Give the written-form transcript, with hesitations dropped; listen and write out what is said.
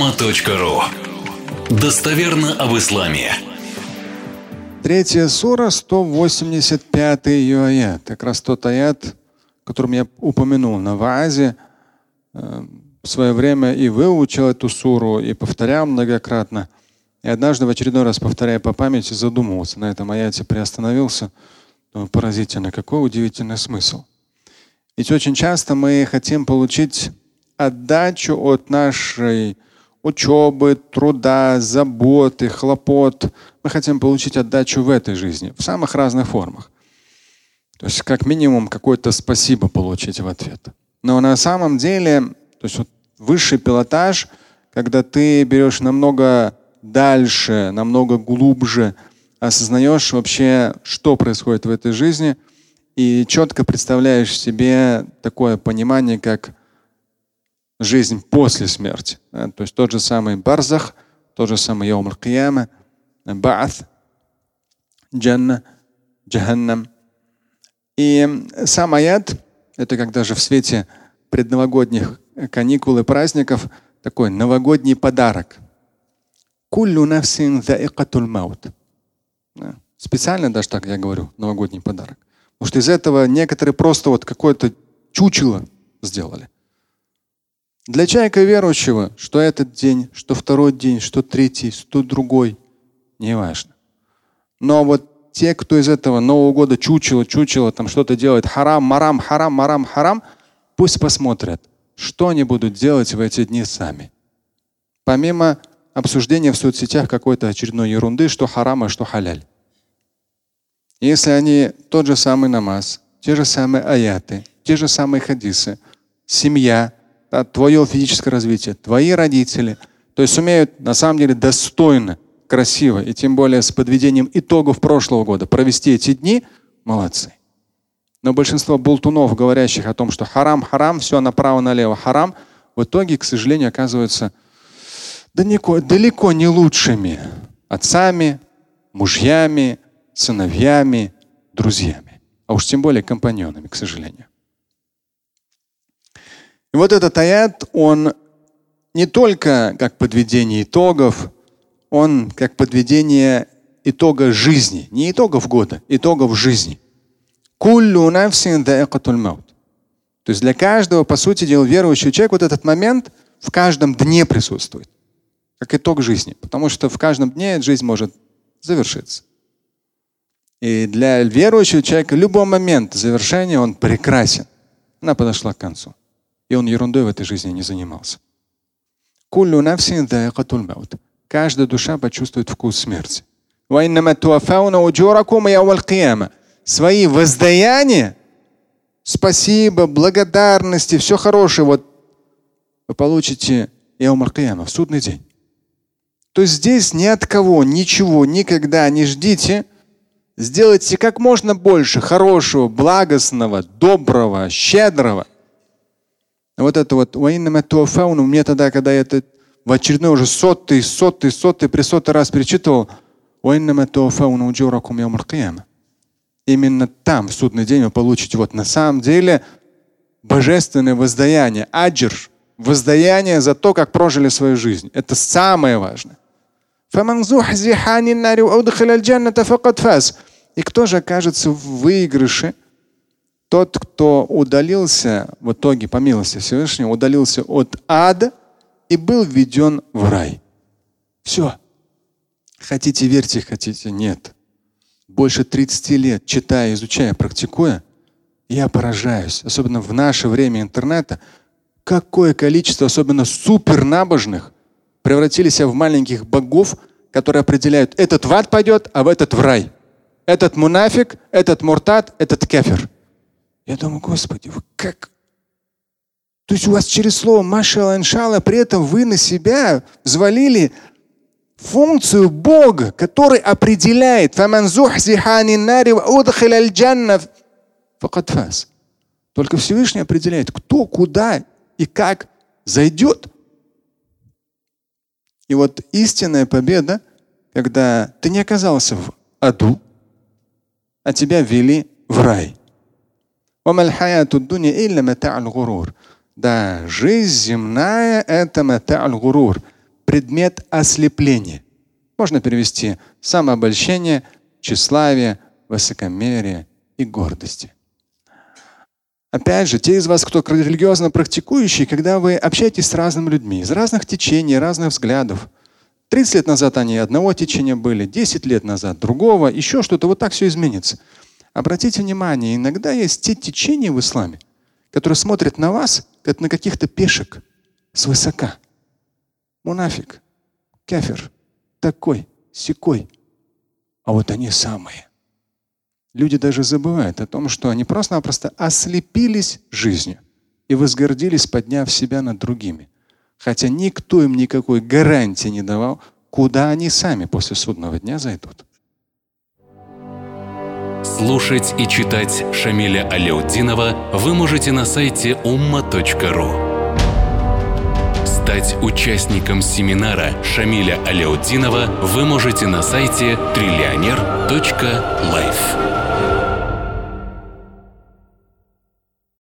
Umma.ru. Достоверно об исламе. 3 сура, 185 ее аят. Как раз тот аят, которым я упомянул на ваазе. В свое время и выучил эту суру, и повторял многократно. И однажды в очередной раз, повторяя по памяти, задумывался на этом аяте, приостановился. Думаю, поразительно, какой удивительный смысл. Ведь очень часто мы хотим получить отдачу от нашей учебы, труда, заботы, хлопот. Мы хотим получить отдачу в этой жизни, в самых разных формах. То есть как минимум какое-то спасибо получить в ответ. Но на самом деле, то есть вот высший пилотаж, когда ты берешь намного дальше, намного глубже, осознаешь вообще, что происходит в этой жизни, и четко представляешь себе такое понимание, как жизнь после смерти. То есть тот же самый барзах, тот же самый яум аль-кияма, ба'аth, джанна, джаханнам. И сам аят, это как даже в свете предновогодних каникул и праздников, такой новогодний подарок. Куллю нафсин заикатуль маут. Специально даже так я говорю, новогодний подарок. Потому что из этого некоторые просто вот какое-то чучело сделали. Для человека верующего, что этот день, что второй день, что третий, что другой, не важно. Но вот те, кто из этого Нового года чучело, там что-то делает, харам, марам, харам, пусть посмотрят, что они будут делать в эти дни сами. Помимо обсуждения в соцсетях какой-то очередной ерунды, что харам, а что халяль. Если они тот же самый намаз, те же самые аяты, те же самые хадисы, семья, твое физическое развитие, твои родители, то есть сумеют на самом деле достойно, красиво и тем более с подведением итогов прошлого года провести эти дни, молодцы. Но большинство болтунов, говорящих о том, что харам, все направо-налево харам, в итоге, к сожалению, оказываются далеко не лучшими отцами, мужьями, сыновьями, друзьями, а уж тем более компаньонами, к сожалению. И вот этот аят, он не только как подведение итогов, он как подведение итога жизни, не итогов года, итогов жизни. Куллю нафсин заикатуль маут. То есть для каждого, по сути дела, верующего человека вот этот момент в каждом дне присутствует, как итог жизни, потому что в каждом дне жизнь может завершиться. И для верующего человека любой момент завершения, он прекрасен. Она подошла к концу. И он ерундой в этой жизни не занимался. Каждая душа почувствует вкус смерти. Свои воздаяния, спасибо, благодарности, все хорошее, вот вы получите яум аль-кияма, в судный день. То есть здесь ни от кого, ничего, никогда не ждите. Сделайте как можно больше хорошего, благостного, доброго, щедрого. Вот это вот мне тогда, когда я это в очередной уже сотый раз перечитывал, именно там, в судный день, вы получите вот на самом деле божественное воздаяние, аджр, воздаяние за то, как прожили свою жизнь. Это самое важное. И кто же окажется в выигрыше? Тот, кто удалился, в итоге, по милости Всевышнего, удалился от ада и был введен в рай. Все. Хотите верьте, хотите нет. Больше 30 лет, читая, изучая, практикуя, я поражаюсь. Особенно в наше время интернета, какое количество, особенно супернабожных, превратились в маленьких богов, которые определяют, этот в ад пойдет, а в этот в рай. Этот мунафик, этот муртад, этот кафир. Я думаю, Господи, вы как? То есть у вас через слово машалла, иншалла, при этом вы на себя взвалили функцию Бога, который определяет. Только Всевышний определяет, кто, куда и как зайдет. И вот истинная победа, когда ты не оказался в аду, а тебя ввели в рай. Да, жизнь земная – это мата'аль гурур. предмет ослепления. Можно перевести самообольщение, тщеславие, высокомерие и гордости. Опять же, те из вас, кто религиозно практикующие, когда вы общаетесь с разными людьми, из разных течений, разных взглядов, 30 лет назад они одного течения были, 10 лет назад другого, еще что-то, вот так все изменится. Обратите внимание, иногда есть те течения в исламе, которые смотрят на вас, как на каких-то пешек, свысока. Мунафик, кафир, такой, сякой. А вот они самые. Люди даже забывают о том, что они просто-напросто ослепились жизнью и возгордились, подняв себя над другими. Хотя никто им никакой гарантии не давал, куда они сами после судного дня зайдут. Слушать и читать Шамиля Аляутдинова вы можете на сайте umma.ru. Стать участником семинара Шамиля Аляутдинова вы можете на сайте trillioner.life.